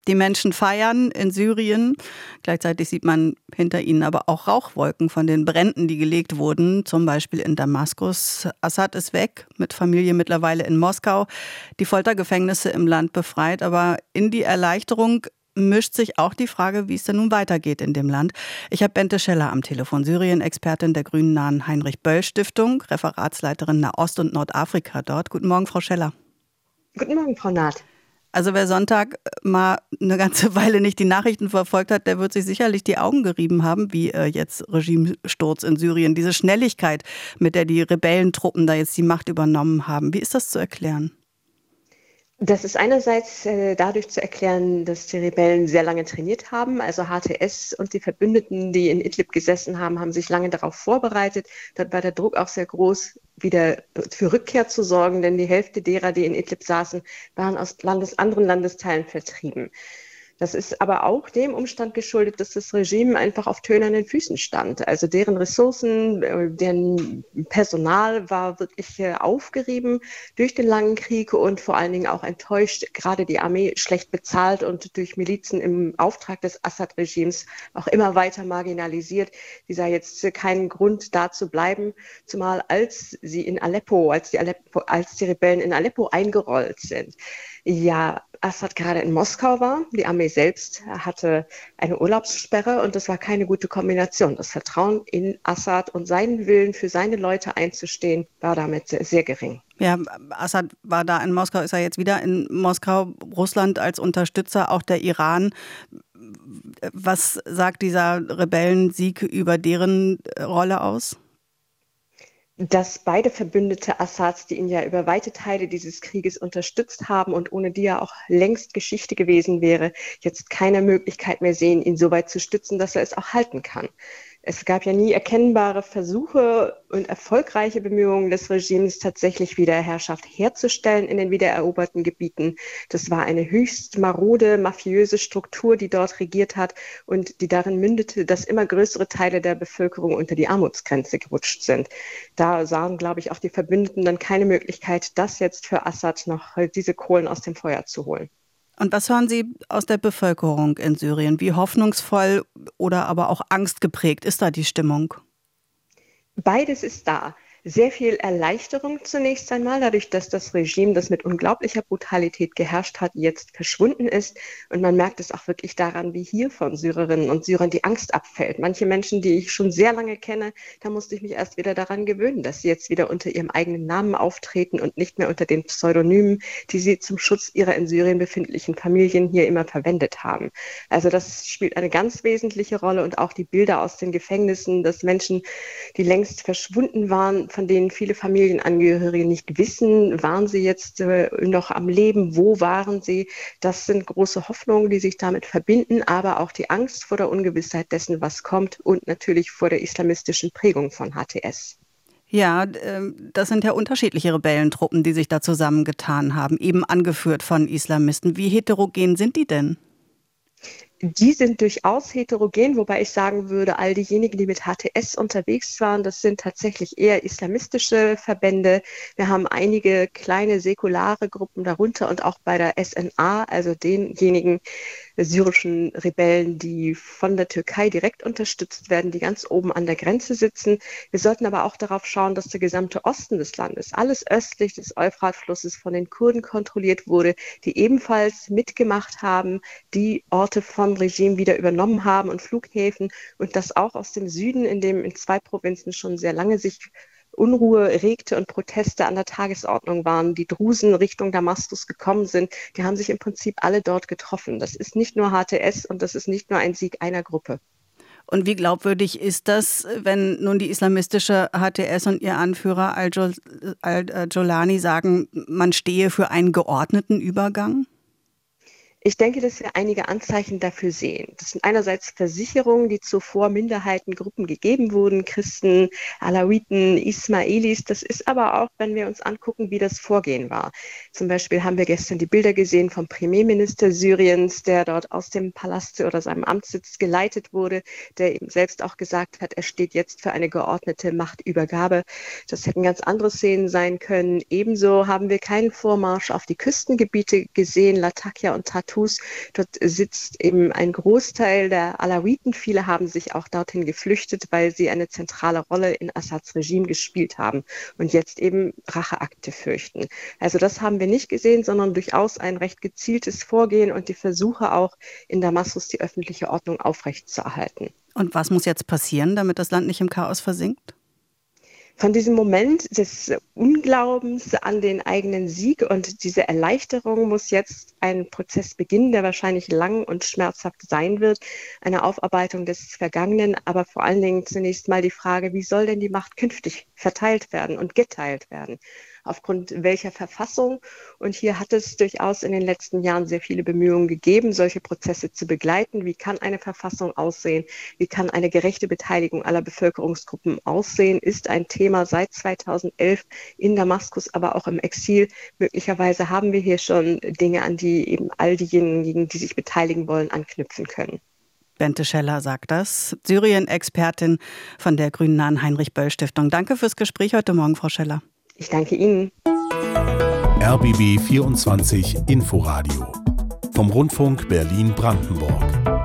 Die Menschen feiern in Syrien. Gleichzeitig sieht man hinter ihnen aber auch Rauchwolken von den Bränden, die gelegt wurden, zum Beispiel in Damaskus. Assad ist weg, mit Familie mittlerweile in Moskau. Die Foltergefängnisse im Land befreit. Aber in die Erleichterung mischt sich auch die Frage, wie es denn nun weitergeht in dem Land. Ich habe Bente Scheller am Telefon, Syrien-Expertin der grünennahen Heinrich-Böll-Stiftung, Referatsleiterin Nahost- und Nordafrika dort. Guten Morgen, Frau Scheller. Guten Morgen, Frau Naht. Also wer Sonntag mal eine ganze Weile nicht die Nachrichten verfolgt hat, der wird sich sicherlich die Augen gerieben haben, wie jetzt Regimesturz in Syrien. Diese Schnelligkeit, mit der die Rebellentruppen da jetzt die Macht übernommen haben. Wie ist das zu erklären? Das ist einerseits dadurch zu erklären, dass die Rebellen sehr lange trainiert haben. Also HTS und die Verbündeten, die in Idlib gesessen haben, haben sich lange darauf vorbereitet. Dort war der Druck auch sehr groß, wieder für Rückkehr zu sorgen, denn die Hälfte derer, die in Idlib saßen, waren aus anderen Landesteilen vertrieben. Das ist aber auch dem Umstand geschuldet, dass das Regime einfach auf tönernen Füßen stand. Also deren Ressourcen, deren Personal war wirklich aufgerieben durch den langen Krieg und vor allen Dingen auch enttäuscht, gerade die Armee schlecht bezahlt und durch Milizen im Auftrag des Assad-Regimes auch immer weiter marginalisiert. Die sah jetzt keinen Grund, da zu bleiben, zumal als die Rebellen in Aleppo eingerollt sind. Ja, Assad gerade in Moskau war. Die Armee selbst hatte eine Urlaubssperre und das war keine gute Kombination. Das Vertrauen in Assad und seinen Willen, für seine Leute einzustehen, war damit sehr gering. Ja, Assad war da in Moskau, ist er jetzt wieder in Moskau, Russland als Unterstützer, auch der Iran. Was sagt dieser Rebellensieg über deren Rolle aus? Dass beide Verbündete Assads, die ihn ja über weite Teile dieses Krieges unterstützt haben und ohne die er auch längst Geschichte gewesen wäre, jetzt keine Möglichkeit mehr sehen, ihn so weit zu stützen, dass er es auch halten kann. Es gab ja nie erkennbare Versuche und erfolgreiche Bemühungen des Regimes, tatsächlich wieder Herrschaft herzustellen in den wiedereroberten Gebieten. Das war eine höchst marode, mafiöse Struktur, die dort regiert hat und die darin mündete, dass immer größere Teile der Bevölkerung unter die Armutsgrenze gerutscht sind. Da sahen, glaube ich, auch die Verbündeten dann keine Möglichkeit, das jetzt für Assad noch diese Kohlen aus dem Feuer zu holen. Und was hören Sie aus der Bevölkerung in Syrien? Wie hoffnungsvoll oder aber auch angstgeprägt ist da die Stimmung? Beides ist da. Sehr viel Erleichterung zunächst einmal, dadurch, dass das Regime, das mit unglaublicher Brutalität geherrscht hat, jetzt verschwunden ist. Und man merkt es auch wirklich daran, wie hier von Syrerinnen und Syrern die Angst abfällt. Manche Menschen, die ich schon sehr lange kenne, da musste ich mich erst wieder daran gewöhnen, dass sie jetzt wieder unter ihrem eigenen Namen auftreten und nicht mehr unter den Pseudonymen, die sie zum Schutz ihrer in Syrien befindlichen Familien hier immer verwendet haben. Also das spielt eine ganz wesentliche Rolle und auch die Bilder aus den Gefängnissen, dass Menschen, die längst verschwunden waren, von denen viele Familienangehörige nicht wissen, waren sie jetzt noch am Leben, wo waren sie? Das sind große Hoffnungen, die sich damit verbinden, aber auch die Angst vor der Ungewissheit dessen, was kommt und natürlich vor der islamistischen Prägung von HTS. Ja, das sind ja unterschiedliche Rebellentruppen, die sich da zusammengetan haben, eben angeführt von Islamisten. Wie heterogen sind die denn? Die sind durchaus heterogen, wobei ich sagen würde, all diejenigen, die mit HTS unterwegs waren, das sind tatsächlich eher islamistische Verbände. Wir haben einige kleine säkulare Gruppen darunter und auch bei der SNA, also denjenigen syrischen Rebellen, die von der Türkei direkt unterstützt werden, die ganz oben an der Grenze sitzen. Wir sollten aber auch darauf schauen, dass der gesamte Osten des Landes, alles östlich des Euphratflusses, von den Kurden kontrolliert wurde, die ebenfalls mitgemacht haben, die Orte vom Regime wieder übernommen haben und Flughäfen und das auch aus dem Süden, in dem in 2 Provinzen schon sehr lange sich Unruhe regte und Proteste an der Tagesordnung waren, die Drusen Richtung Damaskus gekommen sind, die haben sich im Prinzip alle dort getroffen. Das ist nicht nur HTS und das ist nicht nur ein Sieg einer Gruppe. Und wie glaubwürdig ist das, wenn nun die islamistische HTS und ihr Anführer al-Jolani sagen, man stehe für einen geordneten Übergang? Ich denke, dass wir einige Anzeichen dafür sehen. Das sind einerseits Versicherungen, die zuvor Minderheitengruppen gegeben wurden, Christen, Alawiten, Ismailis. Das ist aber auch, wenn wir uns angucken, wie das Vorgehen war. Zum Beispiel haben wir gestern die Bilder gesehen vom Premierminister Syriens, der dort aus dem Palast oder seinem Amtssitz geleitet wurde, der eben selbst auch gesagt hat, er steht jetzt für eine geordnete Machtübergabe. Das hätten ganz andere Szenen sein können. Ebenso haben wir keinen Vormarsch auf die Küstengebiete gesehen, Latakia und Tat Tartus. Dort sitzt eben ein Großteil der Alawiten. Viele haben sich auch dorthin geflüchtet, weil sie eine zentrale Rolle in Assads Regime gespielt haben und jetzt eben Racheakte fürchten. Also das haben wir nicht gesehen, sondern durchaus ein recht gezieltes Vorgehen und die Versuche auch in Damaskus die öffentliche Ordnung aufrechtzuerhalten. Und was muss jetzt passieren, damit das Land nicht im Chaos versinkt? Von diesem Moment des Unglaubens an den eigenen Sieg und diese Erleichterung muss jetzt ein Prozess beginnen, der wahrscheinlich lang und schmerzhaft sein wird. Eine Aufarbeitung des Vergangenen, aber vor allen Dingen zunächst mal die Frage, wie soll denn die Macht künftig verteilt werden und geteilt werden? Aufgrund welcher Verfassung? Und hier hat es durchaus in den letzten Jahren sehr viele Bemühungen gegeben, solche Prozesse zu begleiten. Wie kann eine Verfassung aussehen? Wie kann eine gerechte Beteiligung aller Bevölkerungsgruppen aussehen? Ist ein Thema seit 2011 in Damaskus, aber auch im Exil. Möglicherweise haben wir hier schon Dinge, an die eben all diejenigen, die sich beteiligen wollen, anknüpfen können. Bente Scheller sagt das, Syrien-Expertin von der grünnahen Heinrich-Böll-Stiftung. Danke fürs Gespräch heute Morgen, Frau Scheller. Ich danke Ihnen. RBB 24 Inforadio vom Rundfunk Berlin-Brandenburg.